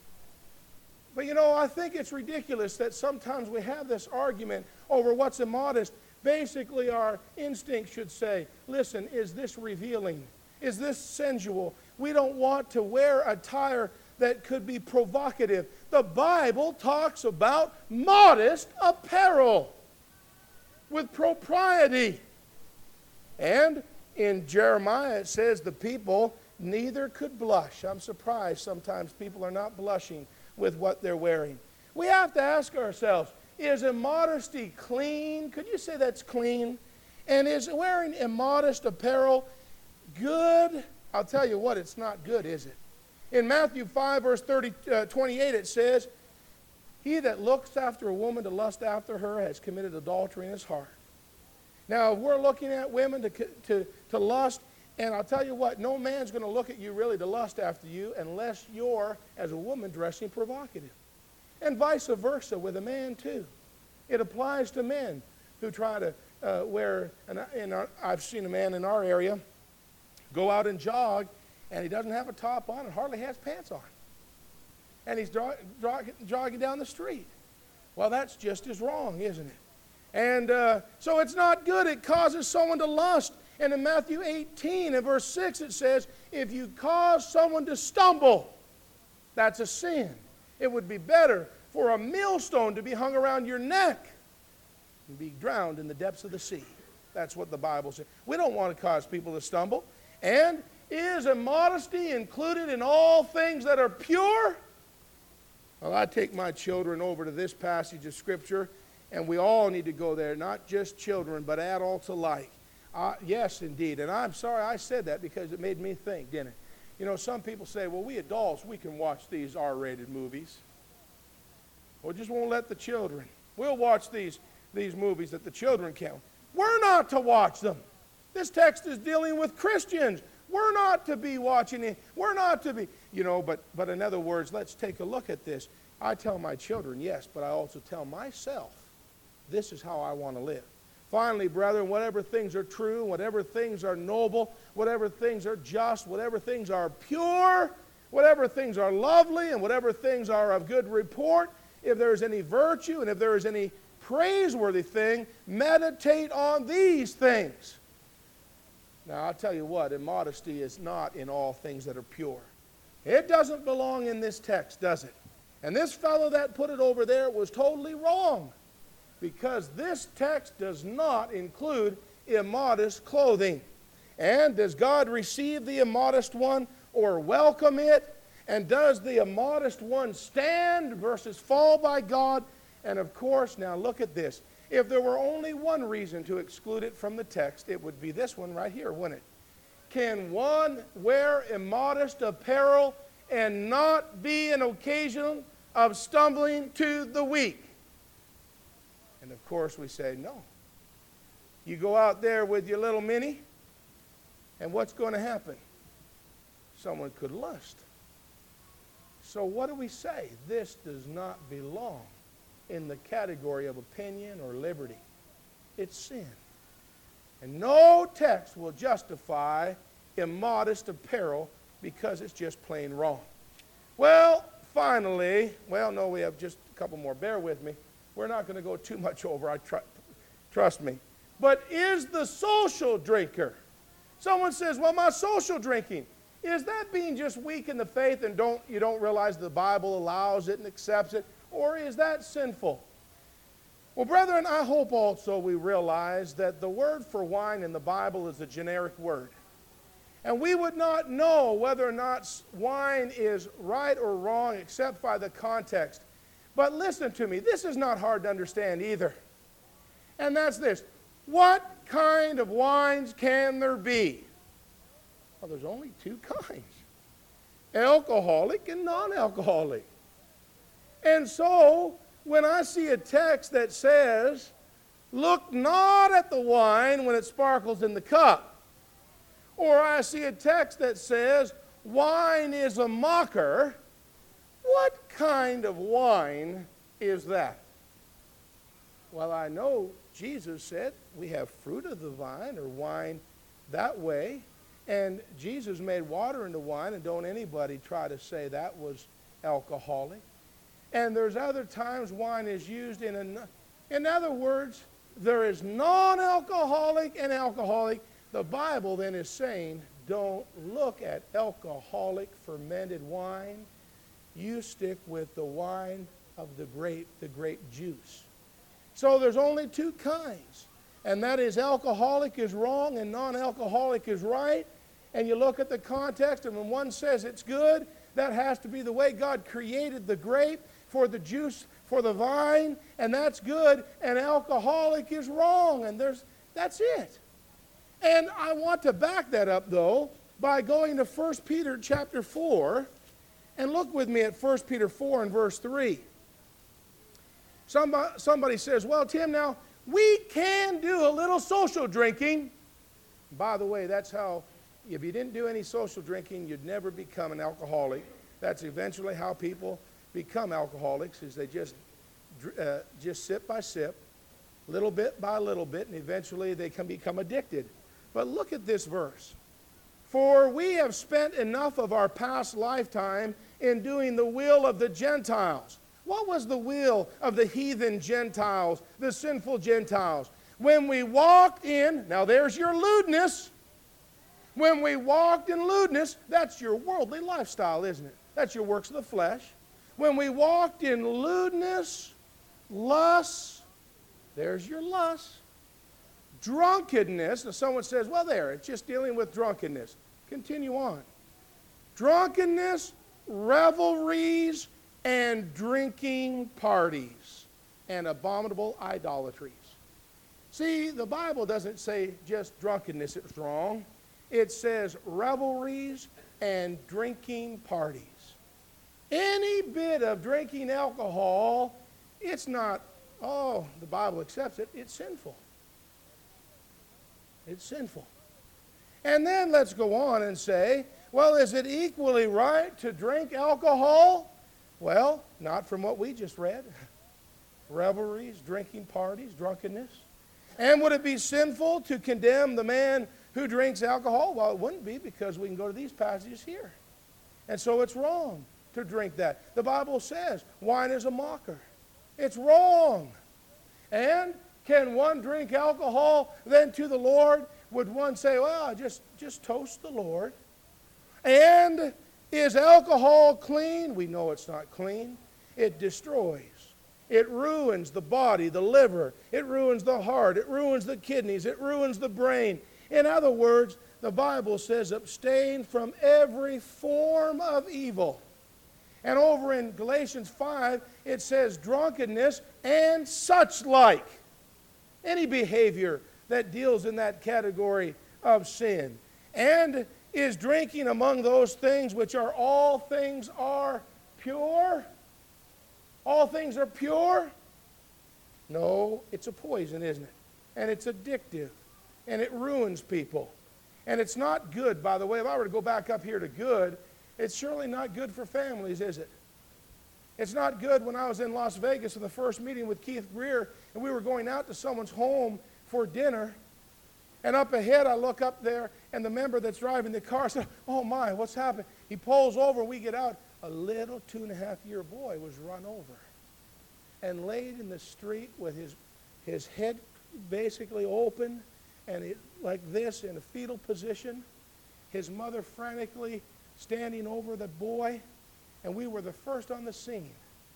But you know, I think it's ridiculous that sometimes we have this argument over what's immodest. Basically, our instinct should say, listen, is this revealing? Is this sensual? We don't want to wear attire that could be provocative. The Bible talks about modest apparel with propriety. And in Jeremiah it says the people neither could blush. I'm surprised sometimes people are not blushing with what they're wearing. We have to ask ourselves, is immodesty clean? Could you say that's clean? And is wearing immodest apparel good? I'll tell you what, it's not good, is it? In Matthew 5, verse 28, it says, he that looks after a woman to lust after her has committed adultery in his heart. Now, if we're looking at women to lust, and I'll tell you what, no man's going to look at you really to lust after you unless you're, as a woman, dressing provocative. And vice versa with a man, too. It applies to men who try to wear, I've seen a man in our area go out and jog, and he doesn't have a top on and hardly has pants on. And he's jogging down the street. Well, that's just as wrong, isn't it? And so it's not good. It causes someone to lust. And in Matthew 18 and verse 6 it says, if you cause someone to stumble, that's a sin. It would be better for a millstone to be hung around your neck and be drowned in the depths of the sea. That's what the Bible says. We don't want to cause people to stumble. And is immodesty included in all things that are pure? Well, I take my children over to this passage of Scripture, and we all need to go there, not just children, but adults alike. Yes, indeed. And I'm sorry I said that because it made me think, didn't it? You know, some people say, well, we adults, we can watch these R-rated movies. We just won't let the children. We'll watch these movies that the children can. We're not to watch them. This text is dealing with Christians. We're not to be watching it. We're not to be, you know, but in other words, let's take a look at this. I tell my children, yes, but I also tell myself, this is how I want to live. Finally, brethren, whatever things are true, whatever things are noble, whatever things are just, whatever things are pure, whatever things are lovely, and whatever things are of good report, if there is any virtue and if there is any praiseworthy thing, meditate on these things. Now, I'll tell you what, immodesty is not in all things that are pure. It doesn't belong in this text, does it? And this fellow that put it over there was totally wrong, because this text does not include immodest clothing. And does God receive the immodest one or welcome it? And does the immodest one stand versus fall by God? And of course, now look at this. If there were only one reason to exclude it from the text, it would be this one right here, wouldn't it? Can one wear immodest apparel and not be an occasion of stumbling to the weak? And of course we say no. You go out there with your little mini, and what's going to happen? Someone could lust. So what do we say? This does not belong in the category of opinion or liberty. It's sin. And no text will justify immodest apparel because it's just plain wrong. Well, finally, no, we have just a couple more. Bear with me. We're not going to go too much over, trust me. But is the social drinker? Someone says, well, my social drinking, is that being just weak in the faith and you don't realize the Bible allows it and accepts it? Or is that sinful? Well, brethren, I hope also we realize that the word for wine in the Bible is a generic word. And we would not know whether or not wine is right or wrong except by the context. But listen to me, this is not hard to understand either. And that's this. What kind of wines can there be? Well, there's only two kinds. Alcoholic and non-alcoholic. And so, when I see a text that says, look not at the wine when it sparkles in the cup, or I see a text that says, wine is a mocker, what kind of wine is that? Well, I know Jesus said we have fruit of the vine or wine that way. And Jesus made water into wine, and don't anybody try to say that was alcoholic. And there's other times wine is used in other words, there is non-alcoholic and alcoholic. The Bible then is saying, don't look at alcoholic fermented wine. You stick with the wine of the grape juice. So there's only two kinds. And that is alcoholic is wrong and non-alcoholic is right. And you look at the context, and when one says it's good, that has to be the way God created the grape for the juice, for the vine, and that's good, and alcoholic is wrong, and that's it. And I want to back that up, though, by going to 1 Peter chapter 4, and look with me at 1 Peter 4 and verse 3. Somebody says, well, Tim, now, we can do a little social drinking. By the way, that's how, if you didn't do any social drinking, you'd never become an alcoholic. That's eventually how people become alcoholics, is they just sip by sip, little bit by little bit, and eventually they can become addicted. But look at this verse. For we have spent enough of our past lifetime in doing the will of the Gentiles. What was the will of the heathen Gentiles, the sinful Gentiles? When we walked in, now there's your lewdness. When we walked in lewdness, that's your worldly lifestyle, isn't it? That's your works of the flesh. When we walked in lewdness, lust, there's your lust. Drunkenness, and someone says, well, there, it's just dealing with drunkenness. Continue on. Drunkenness, revelries, and drinking parties, and abominable idolatries. See, the Bible doesn't say just drunkenness is wrong. It says revelries and drinking parties. Any bit of drinking alcohol, it's not, oh, the Bible accepts it, it's sinful. It's sinful. And then let's go on and say, well, is it equally right to drink alcohol? Well, not from what we just read. Revelries, drinking parties, drunkenness. And would it be sinful to condemn the man who drinks alcohol? Well, it wouldn't be, because we can go to these passages here. And so it's wrong to drink that. The Bible says wine is a mocker. It's wrong. And can one drink alcohol then to the Lord? Would one say, well, just toast the Lord? And is alcohol clean? We know it's not clean. It destroys. It ruins the body, the liver. It ruins the heart. It ruins the kidneys. It ruins the brain. In other words, the Bible says abstain from every form of evil. And over in Galatians 5, it says drunkenness and such like. Any behavior that deals in that category of sin. And is drinking among those things which are all things are pure? All things are pure? No, it's a poison, isn't it? And it's addictive. And it ruins people. And it's not good, by the way. If I were to go back up here to good, it's surely not good for families, is it? It's not good. When I was in Las Vegas in the first meeting with Keith Greer, and we were going out to someone's home for dinner, and up ahead I look up there, and the member that's driving the car said, "Oh my, what's happened?" He pulls over, we get out. A little 2.5-year boy was run over and laid in the street with his head basically open and like this in a fetal position. His mother frantically standing over the boy, and we were the first on the scene.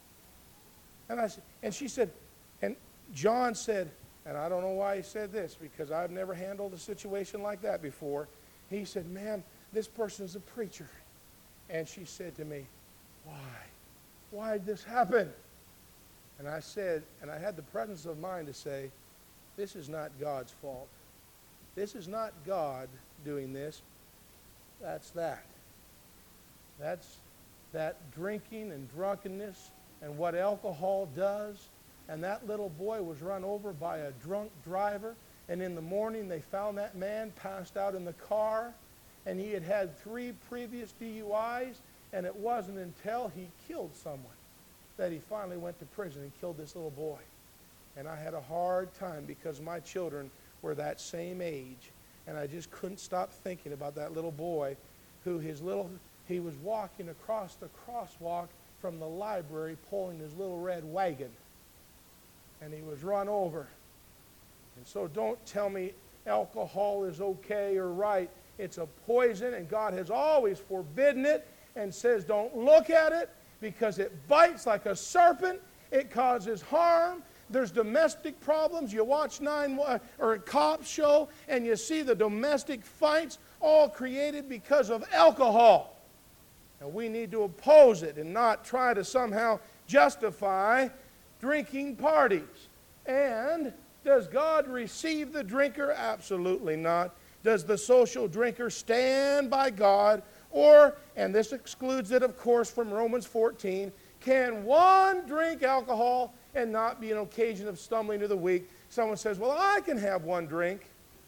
And she said, and John said, and I don't know why he said this, because I've never handled a situation like that before. He said, "Ma'am, this person's a preacher." And she said to me, "Why? Why did this happen?" And I said, and I had the presence of mind to say, this is not God's fault. This is not God doing this. That's that. That's that drinking and drunkenness and what alcohol does. And that little boy was run over by a drunk driver. And in the morning they found that man passed out in the car. And he had had 3 previous DUIs. And it wasn't until he killed someone that he finally went to prison and killed this little boy. And I had a hard time because my children were that same age. And I just couldn't stop thinking about that little boy who he was walking across the crosswalk from the library pulling his little red wagon. And he was run over. And so don't tell me alcohol is okay or right. It's a poison, and God has always forbidden it and says don't look at it because it bites like a serpent. It causes harm. There's domestic problems. You watch a cop show and you see the domestic fights all created because of alcohol. And we need to oppose it and not try to somehow justify drinking parties. And does God receive the drinker? Absolutely not. Does the social drinker stand by God? Or, and this excludes it, of course, from Romans 14, can one drink alcohol and not be an occasion of stumbling to the weak? Someone says, well, I can have one drink.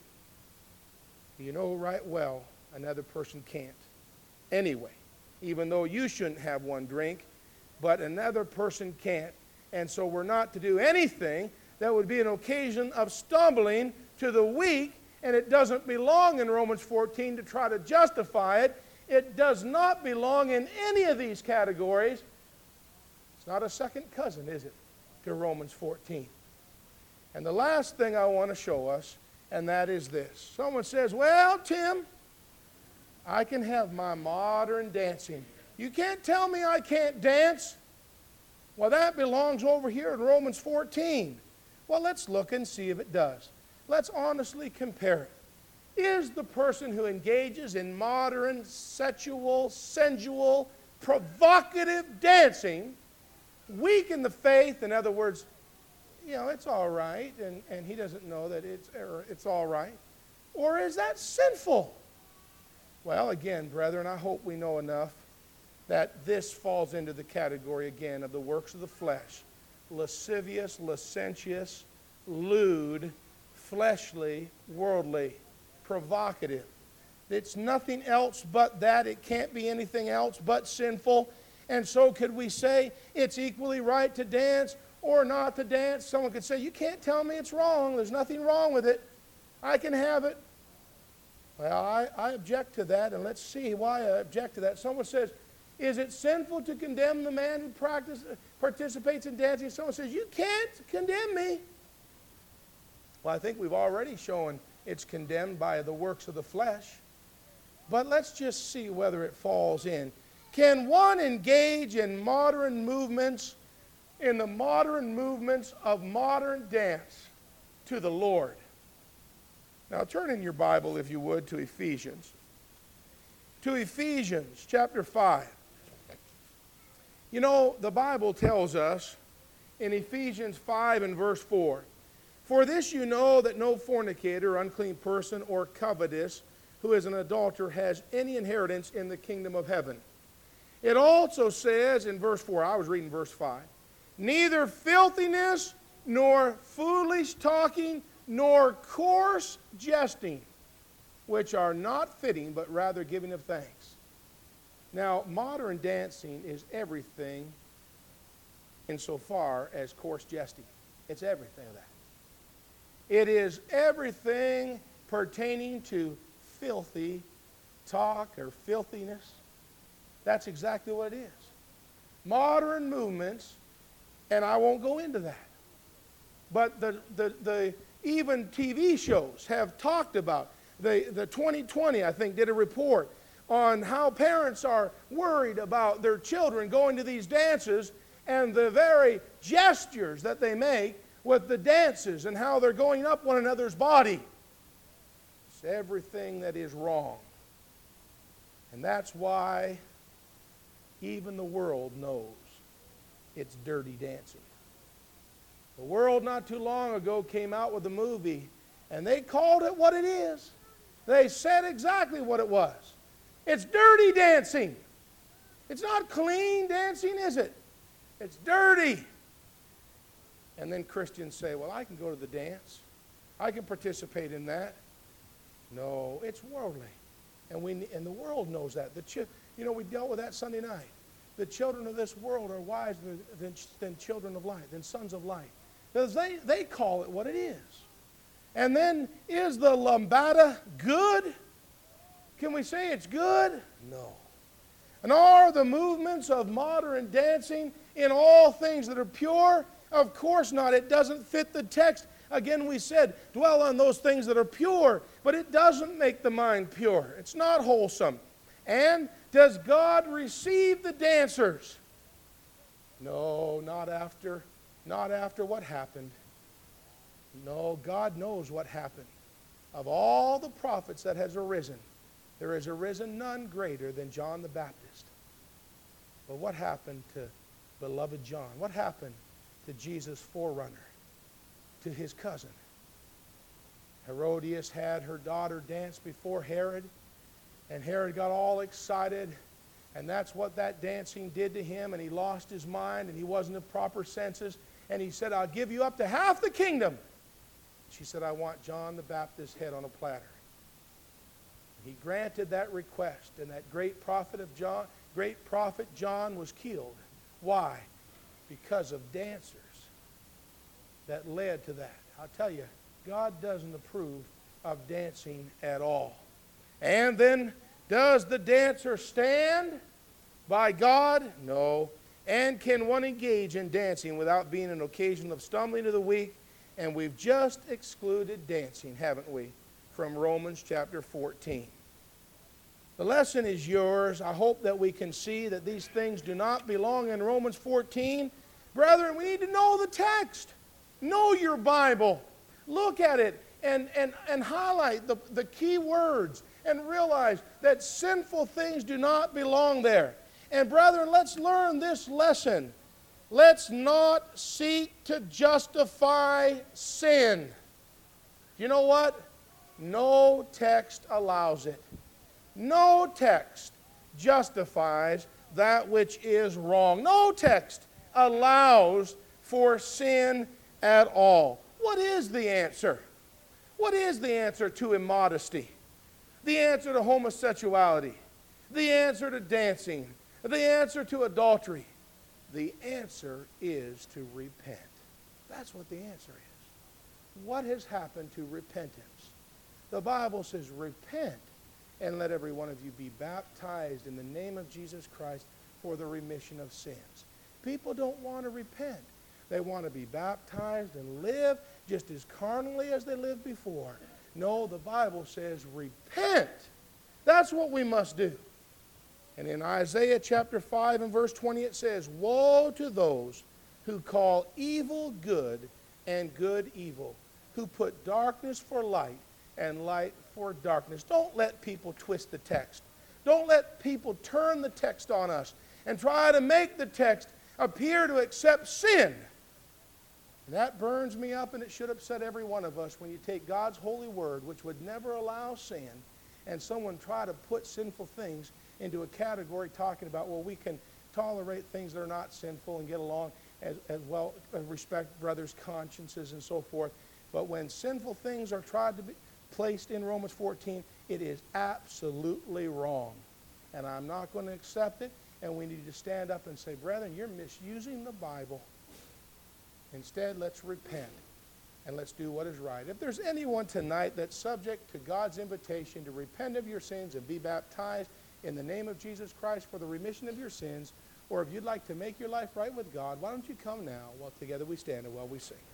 You know right well another person can't. Anyway, even though you shouldn't have one drink, but another person can't. And so we're not to do anything that would be an occasion of stumbling to the weak, and it doesn't belong in Romans 14 to try to justify it. It does not belong in any of these categories. It's not a second cousin, is it, to Romans 14? And the last thing I want to show us, and that is this. Someone says, well, Tim, I can have my modern dancing. You can't tell me I can't dance. Well, that belongs over here in Romans 14. Well, let's look and see if it does. Let's honestly compare it. Is the person who engages in modern, sexual, sensual, provocative dancing weak in the faith? In other words, it's all right, and he doesn't know that it's all right. Or is that sinful? Well, again, brethren, I hope we know enough that this falls into the category, again, of the works of the flesh. Lascivious, licentious, lewd, fleshly, worldly, provocative. It's nothing else but that. It can't be anything else but sinful. And so could we say it's equally right to dance or not to dance? Someone could say, you can't tell me it's wrong. There's nothing wrong with it. I can have it. Well, I object to that, and let's see why I object to that. Someone says, is it sinful to condemn the man who participates in dancing? Someone says, you can't condemn me. Well, I think we've already shown it's condemned by the works of the flesh. But let's just see whether it falls in. Can one engage in modern movements, in the modern movements of modern dance to the Lord? Now turn in your Bible, if you would, to Ephesians. To Ephesians chapter 5. You know, the Bible tells us in Ephesians 5 and verse 4, "For this you know that no fornicator, unclean person, or covetous, who is an adulterer, has any inheritance in the kingdom of heaven." It also says in verse 4, I was reading verse 5, "Neither filthiness, nor foolish talking, nor coarse jesting, which are not fitting, but rather giving of thanks." Now, modern dancing is everything insofar as coarse jesting. It's everything of that. It is everything pertaining to filthy talk or filthiness. That's exactly what it is. Modern movements, and I won't go into that, but the even TV shows have talked about, the 2020, I think, did a report on how parents are worried about their children going to these dances and the very gestures that they make with the dances and how they're going up one another's body. It's everything that is wrong. And that's why even the world knows it's dirty dancing. The world not too long ago came out with a movie, and they called it what it is. They said exactly what it was. It's dirty dancing. It's not clean dancing, is it? It's dirty. And then Christians say, well, I can go to the dance. I can participate in that. No, it's worldly. And the world knows that. We dealt with that Sunday night. The children of this world are wiser than children of light, than sons of light. Because they call it what it is. And then, is the lambada good? Can we say it's good? No. And are the movements of modern dancing in all things that are pure? Of course not. It doesn't fit the text. Again, we said, dwell on those things that are pure, but it doesn't make the mind pure. It's not wholesome. And does God receive the dancers? No, not after what happened. No, God knows what happened. Of all the prophets that has arisen, there has arisen none greater than John the Baptist. But what happened to beloved John? What happened to Jesus' forerunner, to his cousin? Herodias had her daughter dance before Herod, and Herod got all excited, and that's what that dancing did to him, and he lost his mind, and he wasn't of proper senses, and he said, I'll give you up to half the kingdom. She said, I want John the Baptist's head on a platter. He granted that request, and that great prophet John was killed. Why? Because of dancers that led to that. I'll tell you, God doesn't approve of dancing at all. And then, does the dancer stand by God? No. And can one engage in dancing without being an occasion of stumbling to the weak? And we've just excluded dancing, haven't we, from Romans chapter 14. The lesson is yours. I hope that we can see that these things do not belong in Romans 14. Brethren, we need to know the text. Know your Bible. Look at it and highlight the key words and realize that sinful things do not belong there. And brethren, let's learn this lesson. Let's not seek to justify sin. You know what? No text allows it. No text justifies that which is wrong. No text allows for sin at all. What is the answer? What is the answer to immodesty? The answer to homosexuality? The answer to dancing? The answer to adultery? The answer is to repent. That's what the answer is. What has happened to repentance? The Bible says, repent and let every one of you be baptized in the name of Jesus Christ for the remission of sins. People don't want to repent. They want to be baptized and live just as carnally as they lived before. No, the Bible says repent. That's what we must do. And in Isaiah chapter 5 and verse 20 it says, woe to those who call evil good and good evil, who put darkness for light and light for darkness. Don't let people twist the text. Don't let people turn the text on us and try to make the text appear to accept sin. And that burns me up, and it should upset every one of us when you take God's holy word, which would never allow sin, and someone try to put sinful things into a category talking about, well, we can tolerate things that are not sinful and get along as well, respect brothers' consciences and so forth. But when sinful things are tried to be placed in Romans 14, it is absolutely wrong. And I'm not going to accept it, and we need to stand up and say, brethren, you're misusing the Bible. Instead, let's repent, and let's do what is right. If there's anyone tonight that's subject to God's invitation to repent of your sins and be baptized in the name of Jesus Christ for the remission of your sins, or if you'd like to make your life right with God, why don't you come now while together we stand and while we sing.